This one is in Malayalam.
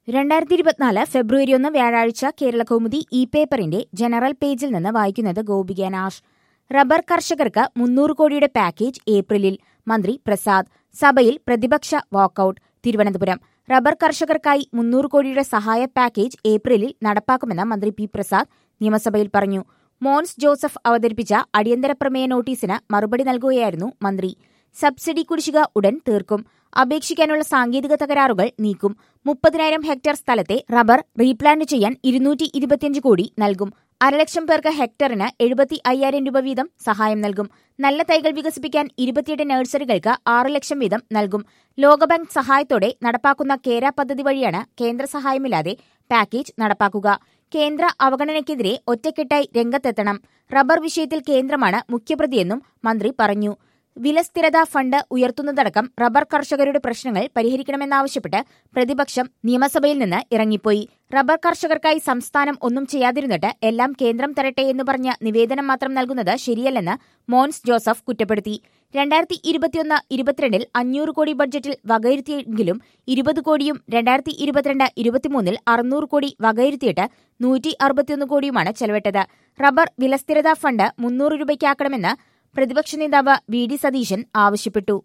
2024 ഫെബ്രുവരി 1 വ്യാഴാഴ്ച കേരളകൗമുദി ഇ പേപ്പറിന്റെ ജനറൽ പേജിൽ നിന്ന് വായിക്കുന്നത് ഗോപിക നാഷ്. റബ്ബർ കർഷകർക്ക് 300 കോടിയുടെ പാക്കേജ് ഏപ്രിലിൽ, മന്ത്രി പ്രസാദ്. സഭയിൽ പ്രതിപക്ഷ വാക്കൌട്ട്. തിരുവനന്തപുരം. റബ്ബർ കർഷകർക്കായി 300 കോടിയുടെ സഹായ പാക്കേജ് ഏപ്രിലിൽ നടപ്പാക്കുമെന്ന് മന്ത്രി പി പ്രസാദ് നിയമസഭയിൽ പറഞ്ഞു. മോൻസ് ജോസഫ് അവതരിപ്പിച്ച അടിയന്തര പ്രമേയ നോട്ടീസിന് മറുപടി നൽകുകയായിരുന്നു മന്ത്രി. സബ്സിഡി കുടിശ്ശിക ഉടൻ തീർക്കും. അപേക്ഷിക്കാനുള്ള സാങ്കേതിക തകരാറുകൾ നീക്കും. 30,000 ഹെക്ടർ സ്ഥലത്തെ റബ്ബർ റീപ്ലാന്റ് ചെയ്യാൻ 225 കോടി നൽകും. 1,00,000 പേർക്ക് ഹെക്ടറിന് 75,000 രൂപ വീതം സഹായം നൽകും. നല്ല തൈകൾ വികസിപ്പിക്കാൻ 28 നഴ്സറികൾക്ക് 6 ലക്ഷം വീതം നൽകും. ലോകബാങ്ക് സഹായത്തോടെ നടപ്പാക്കുന്ന കേര പദ്ധതി വഴിയാണ് കേന്ദ്ര സഹായമില്ലാതെ പാക്കേജ് നടപ്പാക്കുക. കേന്ദ്ര അവഗണനയ്ക്കെതിരെ ഒറ്റക്കെട്ടായി രംഗത്തെത്തണം. റബ്ബർ വിഷയത്തിൽ കേന്ദ്രമാണ് മുഖ്യപ്രതിയെന്നും മന്ത്രി പറഞ്ഞു. വിലസ്ഥിരതാ ഫണ്ട് ഉയർത്തുന്നതടക്കം റബ്ബർ കർഷകരുടെ പ്രശ്നങ്ങൾ പരിഹരിക്കണമെന്നാവശ്യപ്പെട്ട് പ്രതിപക്ഷം നിയമസഭയിൽ നിന്ന് ഇറങ്ങിപ്പോയി. റബ്ബർ കർഷകർക്കായി സംസ്ഥാനം ഒന്നും ചെയ്യാതിരുന്നിട്ട് എല്ലാം കേന്ദ്രം തരട്ടെ എന്ന് പറഞ്ഞ നിവേദനം മാത്രം നൽകുന്നത് ശരിയല്ലെന്ന് മോൻസ് ജോസഫ് കുറ്റപ്പെടുത്തി. 2021-22 500 കോടി ബഡ്ജറ്റിൽ വകയിരുത്തിയെങ്കിലും 20 കോടിയും 2022-23 600 കോടി വകയിരുത്തിയിട്ട് 161 കോടിയുമാണ് ചെലവിട്ടത്. റബ്ബർ വിലസ്ഥിരതാ ഫണ്ട് 300 രൂപയ്ക്കാക്കണമെന്ന് പ്രതിപക്ഷ നേതാവ് വി ഡി സതീശൻ ആവശ്യപ്പെട്ടു.